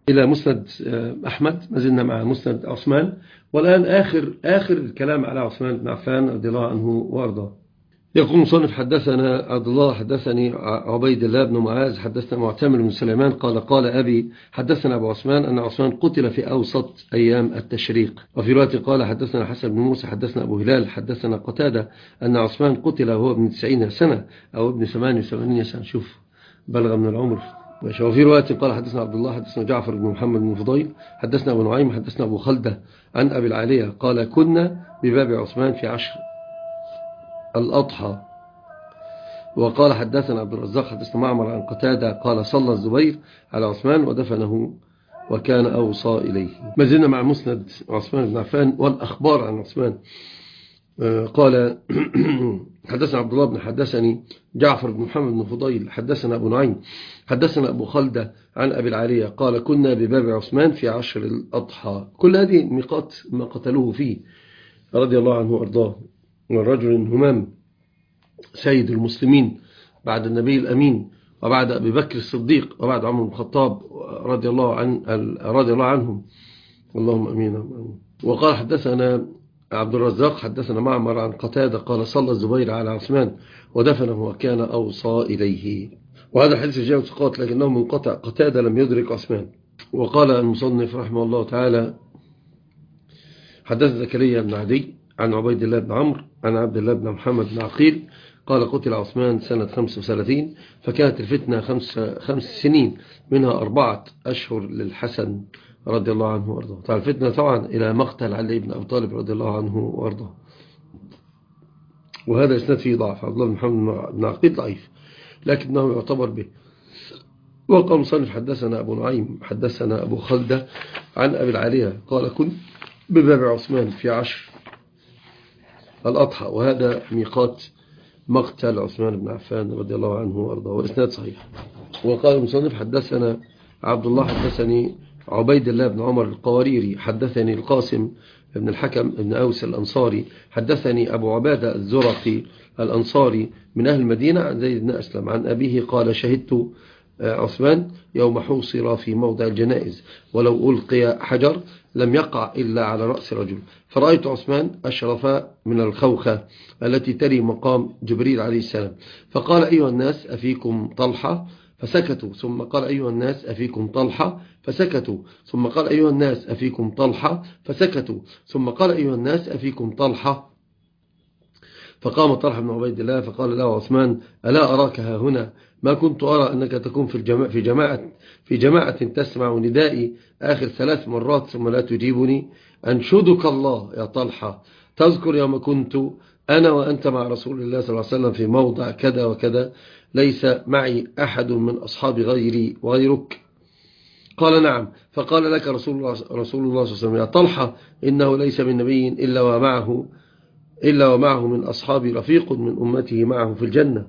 إلى مسند أحمد، ما زلنا مع مسند عثمان، والآن آخر الكلام على عثمان بن عفان رضي الله عنه وأرضاه. يقول مصنف: حدثنا عبد الله حدثني عبيد الله بن معاذ حدثنا معتمر بن سليمان قال أبي حدثنا أبو عثمان أن عثمان قتل في أوسط أيام التشريق. وفي رواية قال حدثنا حسن بن موسى حدثنا أبو هلال حدثنا قتادة أن عثمان قتل وهو ابن 90 سنة أو ابن 88 سنة، شوف بلغ من العمر. وفي رواية قال حدثنا عبد الله حدثنا جعفر بن محمد بن فضيل حدثنا أبو نعيم حدثنا أبو خلدة عن أبي العالية قال كنا بباب عثمان في عشر الأضحى. وقال حدثنا عبد الرزاق حدثنا معمر عن قتادة قال صلى الزبير على عثمان ودفنه وكان أوصى إليه. ما زلنا مع مسند عثمان بن عفان والأخبار عن عثمان. قال حدثنا عبد الله بن حدثني جعفر بن محمد بن فضيل حدثنا أبو نعيم حدثنا أبو خلدة عن أبي العالية قال كنا بباب عثمان في عشر الأضحى. كل هذه ميقات ما قتلوه فيه رضي الله عنه وأرضاه. والرجل همام سيد المسلمين بعد النبي الأمين وبعد أبي بكر الصديق وبعد عمر بن الخطاب رضي الله عنهم، اللهم أمين. وقال حدثنا عبد الرزاق حدثنا معمر عن قتادة قال صلى الزبير على عثمان ودفنه وكان أوصى إليه. وهذا الحديث جاء ثقات لكنه منقطع، قتادة لم يدرك عثمان. وقال المصنف رحمه الله تعالى حدث زكريا بن عدي عن عبيد الله بن عمرو عن عبد الله بن محمد بن عقيل قال قتل عثمان سنة 35 فكانت الفتنة 5 سنين منها 4 أشهر للحسن رضي الله عنه وارضاه. طبعا الفتنة طبعا إلى مقتل علي بن أبي طالب رضي الله عنه وارضاه. وهذا إسناد فيه ضعف، عبد الله بن محمد بن عقيل ضعيف لكنه يعتبر به. وقال مصنف حدثنا أبو نعيم حدثنا أبو خلدة عن أبي العالية قال كنت بباب عثمان في عشر الأضحى، وهذا ميقات مقتل عثمان بن عفان رضي الله عنه وارضاه، والإسناد صحيح. وقال المصنف حدثنا عبد الله حدثني عبيد الله بن عمر القواريري حدثني القاسم بن الحكم بن أوس الأنصاري حدثني أبو عبادة الزرقي الأنصاري من أهل المدينة عن زيد بن أسلم عن أبيه قال شهدت عثمان يوم حوصر في موضع الجنائز ولو ألقي حجر لم يقع إلا على رأس رجل، فرأيت عثمان أشرف من الخوخة التي تلي مقام جبريل عليه السلام، فقال أيها الناس أفيكم طلحة؟ فسكتوا. ثم قال أيها الناس أفيكم طلحة؟ فسكتوا. ثم قال أيها الناس أفيكم طلحة؟ فسكتوا. ثم قال أيها الناس أفيكم طلحة؟ فقام طلحة بن عبيد الله فقال له عثمان ألا أراك ها هنا؟ ما كنت أرى أنك تكون في جماعة تسمع ندائي آخر 3 مرات ثم لا تجيبني. أنشدك الله يا طلحة تذكر يوم كنت أنا وأنت مع رسول الله صلى الله عليه وسلم في موضع كذا وكذا ليس معي أحد من أصحابي غيري وغيرك؟ قال نعم. فقال لك رسول الله صلى الله عليه وسلم يا طلحة إنه ليس من نبي إلا ومعه من أصحابي رفيق من أمته معه في الجنة،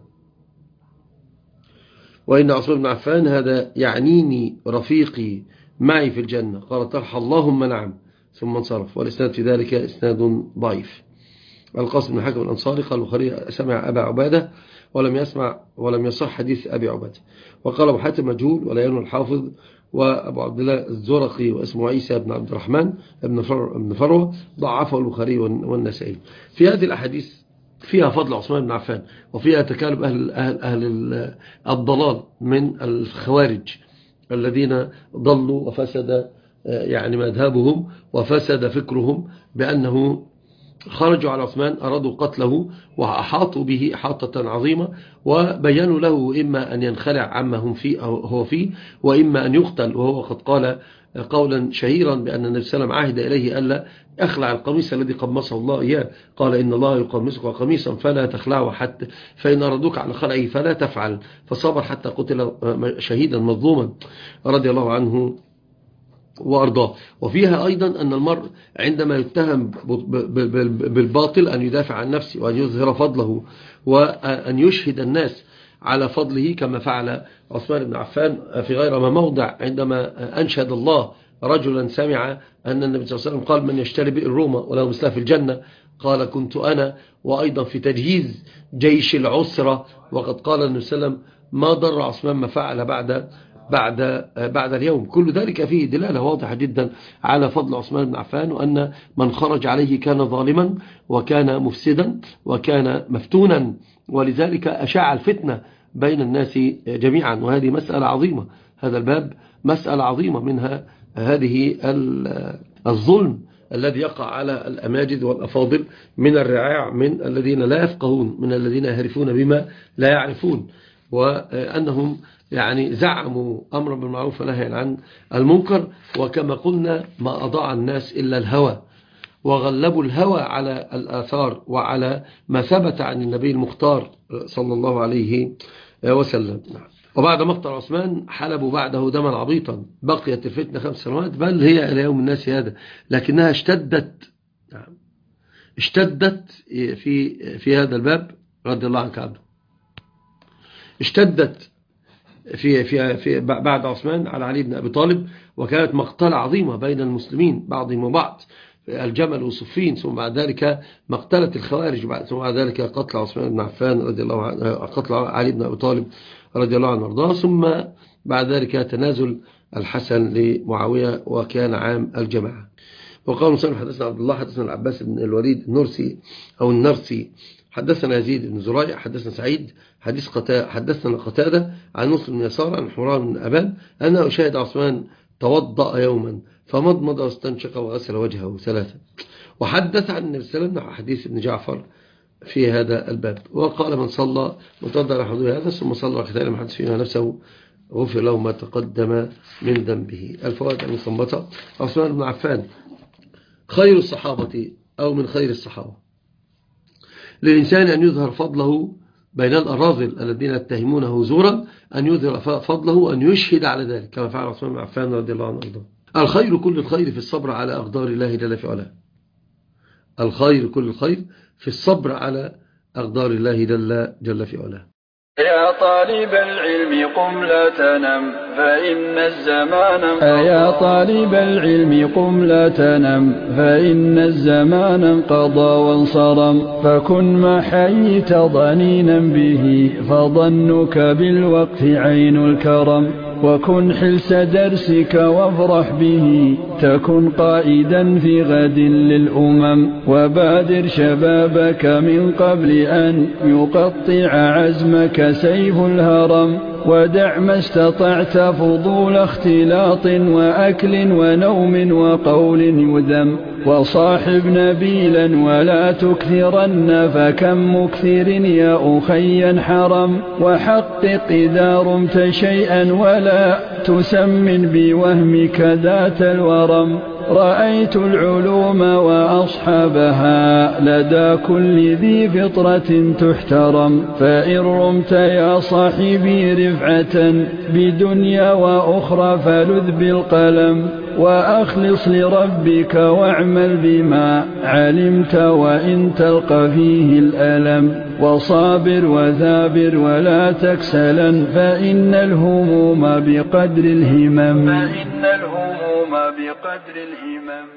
وإن عثمان بن عفان هذا يعنيني رفيقي معي في الجنة. قال طلحة اللهم نعم ثم انصرف. والإسناد في ذلك إسناد ضعيف. القاسم بن حكم الأنصاري قال البخاري سمع أبا عبادة ولم يصح حديث أبي عبادة. وقال أبو حاتم مجهول ولا ينوي الحافظ. وأبو عبد الله الزرقي واسمه عيسى بن عبد الرحمن بن فروة ضعفه البخاري والنسائي. في هذه الأحاديث فيها فضل عثمان بن عفان وفيها تكالب أهل الضلال من الخوارج الذين ضلوا وفسد يعني مذهبهم وفسد فكرهم بأنه خرجوا على عثمان أرادوا قتله وأحاطوا به إحاطة عظيمة وبينوا له إما أن ينخلع عما هو فيه وإما أن يقتل، وهو قد قال قولا شهيرا بأن النبي صلى الله عليه وسلم عهد إليه ألا أخلع القميص الذي قمصه الله إياه. قال إن الله يقمصك قميصا فلا تخلعه حتى فإن أرادوك على خلعه فلا تفعل، فصبر حتى قتل شهيدا مظلوما رضي الله عنه وأرضاه. وفيها أيضا أن المرء عندما يتهم بالباطل أن يدافع عن نفسه وأن يظهر فضله وأن يشهد الناس على فضله كما فعل عثمان بن عفان في غير ما موضع عندما أنشد الله رجلا سمع أن النبي صلى الله عليه وسلم قال من يشتري بئر روما وله مثلها في الجنة قال كنت أنا. وأيضا في تجهيز جيش العسرة وقد قال النبي صلى الله عليه وسلم ما ضر عثمان ما فعل بعد بعد اليوم. كل ذلك فيه دلالة واضحة جدا على فضل عثمان بن عفان، وأن من خرج عليه كان ظالما وكان مفسدا وكان مفتونا، ولذلك أشاع الفتنة بين الناس جميعا. وهذه مسألة عظيمة، هذا الباب مسألة عظيمة، منها هذه الظلم الذي يقع على الأماجد والأفاضل من الرعاع، من الذين لا يفقهون، من الذين يهرفون بما لا يعرفون، وأنهم يعني زعموا أمرا بالمعروف ونهيا عن المنكر. وكما قلنا ما أضاع الناس إلا الهوى، وغلبوا الهوى على الآثار وعلى ما ثبت عن النبي المختار صلى الله عليه وسلم. وبعد مقتل عثمان حلبوا بعده دما عبيطا، بقيت الفتنة 5 سنوات، بل هي إلى يوم الناس هذا، لكنها اشتدت في هذا الباب رضي الله عنك عبده، اشتدت في بعد عثمان على علي بن أبي طالب، وكانت مقتلة عظيمة بين المسلمين بعضهم وبعض، الجمل وصفين، ثم بعد ذلك مقتلة الخوارج، ثم بعد ذلك قتل عثمان بن عفان رضي الله عنه، قتل علي بن أبي طالب رضي الله عنه وارضاه، ثم بعد ذلك تنازل الحسن لمعاوية، وكان عام الجماعة. وقال مسلم حدثنا عبد الله حدثنا العباس بن الوليد النرسي حدثنا يزيد بن زريع حدثنا سعيد حدثنا قتادة عن مسلم بن يسار عن حمران بن أبان أنه شاهد عثمان توضأ يوما فمضمض واستنشق وغسل وجهه 3. وحدث عن النبي صلى الله عليه وسلم حديث ابن جعفر في هذا الباب. وقال من صلى متوضأ على حدود هذا ثم صلى ركعتين ما حدث فيما نفسه غفر له ما تقدم من ذنبه. الفوائد المستنبطة: عثمان بن عفان خير الصحابة أو من خير الصحابة. للإنسان أن يظهر فضله بين الأراذل الذين يتهمونه زورا، أن يظهر فضله وأن يشهد على ذلك كما فعل عثمان بن عفان رضي الله عنه وارضاه. الخير كل الخير في الصبر على أقدار الله جل في علاه. الخير كل الخير في الصبر على أقدار الله جل في علاه. يا طالب العلم قم لا تنم فإن الزمان يا طالب العلم قم لا تنم فإن الزمان انقضى وانصرم، فكن ما حييت ضنينا به فظنك بالوقت عين الكرم، وكن حلس درسك وافرح به تكن قائدا في غد للأمم، وبادر شبابك من قبل أن يقطع عزمك سيف الهرم، ودع ما استطعت فضول اختلاط وأكل ونوم وقول يذم، وصاحب نبيلا ولا تكثرن فكم مكثر يا أخي حرم، وحقق إذا رمت شيئا ولا تسمن بوهمك ذات الورم، رأيت العلوم وأصحابها لدى كل ذي فطرة تحترم، فإن رمت يا صاحبي رفعة بدنيا وأخرى فلذ بالقلم، وأخلص لربك واعمل بما علمت وإن تلقى فيه الألم، وصابر وثابر ولا تكسلا فإن الهموم بقدر الهمم.